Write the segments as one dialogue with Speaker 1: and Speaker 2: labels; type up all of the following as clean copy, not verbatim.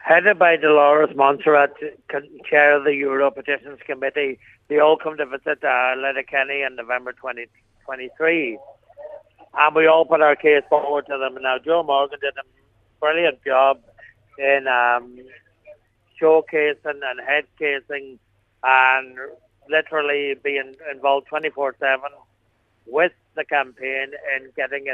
Speaker 1: headed by Dolores Montserrat, chair of the Euro Petitions Committee. They all come to visit Letterkenny in November 2023. And we all put our case forward to them. Now, Joe Morgan did a brilliant job in showcasing and head casing and literally being involved 24/7 with the campaign and getting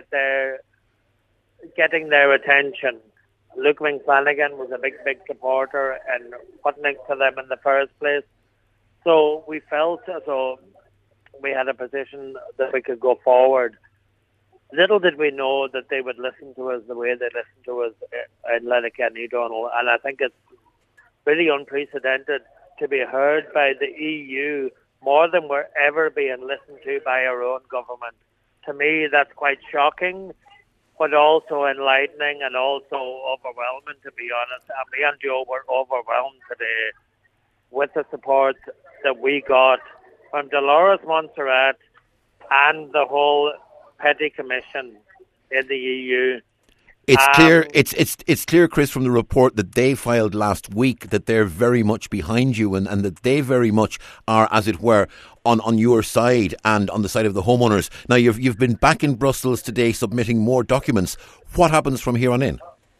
Speaker 1: their attention. Luke McFlanagan was a big supporter and putting it to them in the first place. So we felt as though we had a position that we could go forward. Little did we know that they would listen to us the way they listened to us in Letterkenny, Donald. And I think it's really unprecedented to be heard by the EU more than we're ever being listened to by our own government. To me, that's quite shocking, but also enlightening and also overwhelming, to be honest. And me and Joe were overwhelmed today with the support that we got from Dolores Montserrat and the whole Petty Commission in the EU.
Speaker 2: It's clear. It's clear, Chris, from the report that they filed last week that they're very much behind you, and that they very much are, as it were, on your side and on the side of the homeowners. Now, you've been back in Brussels today submitting more documents. What happens from here on in?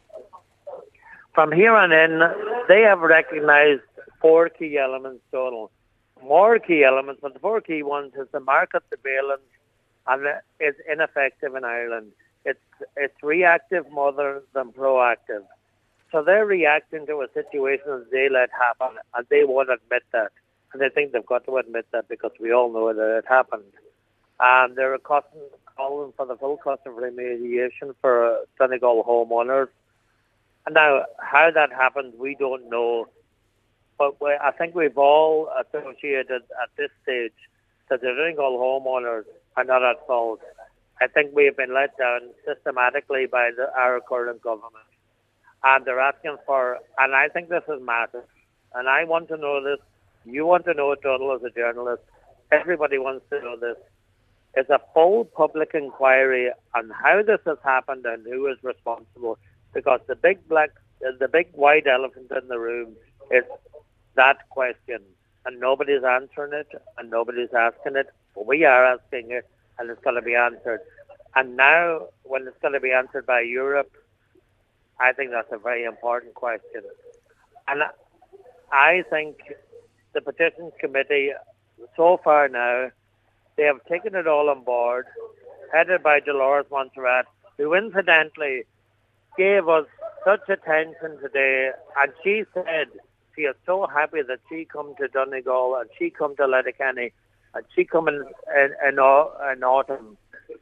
Speaker 1: From here on in, they have recognised 4 key elements total. More key elements, but the 4 key ones is the market surveillance, and it's ineffective in Ireland. It's reactive more than proactive. So they're reacting to a situation that they let happen, and they won't admit that. And they think they've got to admit that because we all know that it happened. And they're calling for the full cost of remediation for Donegal homeowners. And now, how that happened, we don't know. But I think we've all associated at this stage that the Donegal homeowners are not at fault. I think we have been let down systematically by our current government. And they're asking for, and I think this is massive, and I want to know this, you want to know it, Donald, as a journalist, everybody wants to know this, is a full public inquiry on how this has happened and who is responsible, because the big white elephant in the room is that question, and nobody's answering it, and nobody's asking it, but we are asking it, and it's going to be answered. And now, when it's going to be answered by Europe, I think that's a very important question. And I think the Petitions Committee, so far now, they have taken it all on board, headed by Dolores Montserrat, who incidentally gave us such attention today. And she said she is so happy that she come to Donegal and she come to Letterkenny and she come in autumn.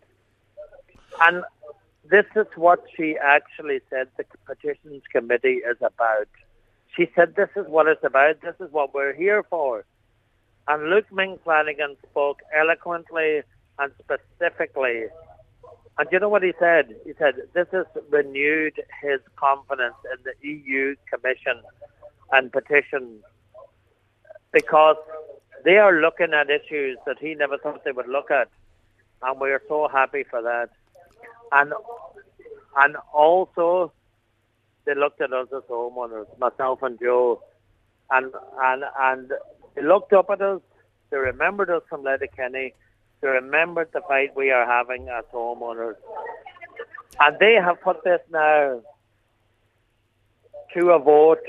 Speaker 1: And this is what she actually said the Petitions Committee is about. She said, this is what it's about. This is what we're here for. And Luke McFlanagan spoke eloquently and specifically. And you know what he said? He said, this has renewed his confidence in the EU Commission and petitions, because they are looking at issues that he never thought they would look at. And we are so happy for that. And also, they looked at us as homeowners, myself and Joe, and they looked up at us. They remembered us from Letterkenny. They remembered the fight we are having as homeowners, and they have put this now to a vote,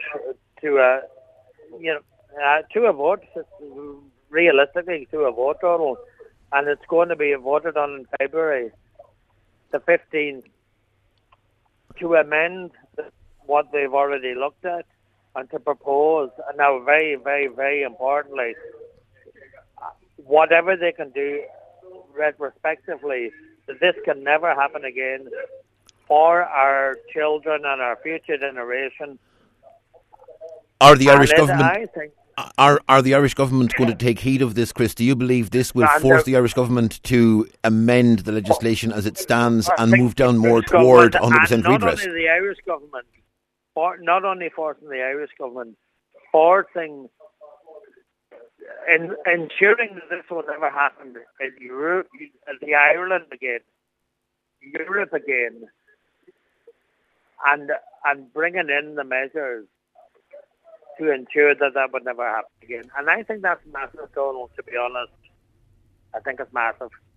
Speaker 1: realistically to a vote total, and it's going to be voted on in February the 15th, to amend what they've already looked at and to propose. And now, very, very, very importantly, whatever they can do retrospectively, this can never happen again for our children and our future generation.
Speaker 2: Are the Irish government... Are the Irish government going to take heed of this, Chris? Do you believe this will force the Irish government to amend the legislation as it stands and move down more toward 100% redress?
Speaker 1: Not only the Irish government, not only forcing the Irish government, forcing, ensuring that this will never happen in Europe, the Ireland again, Europe again, and bringing in the measures to ensure that that would never happen again. And I think that's massive, Donald, to be honest. I think it's massive.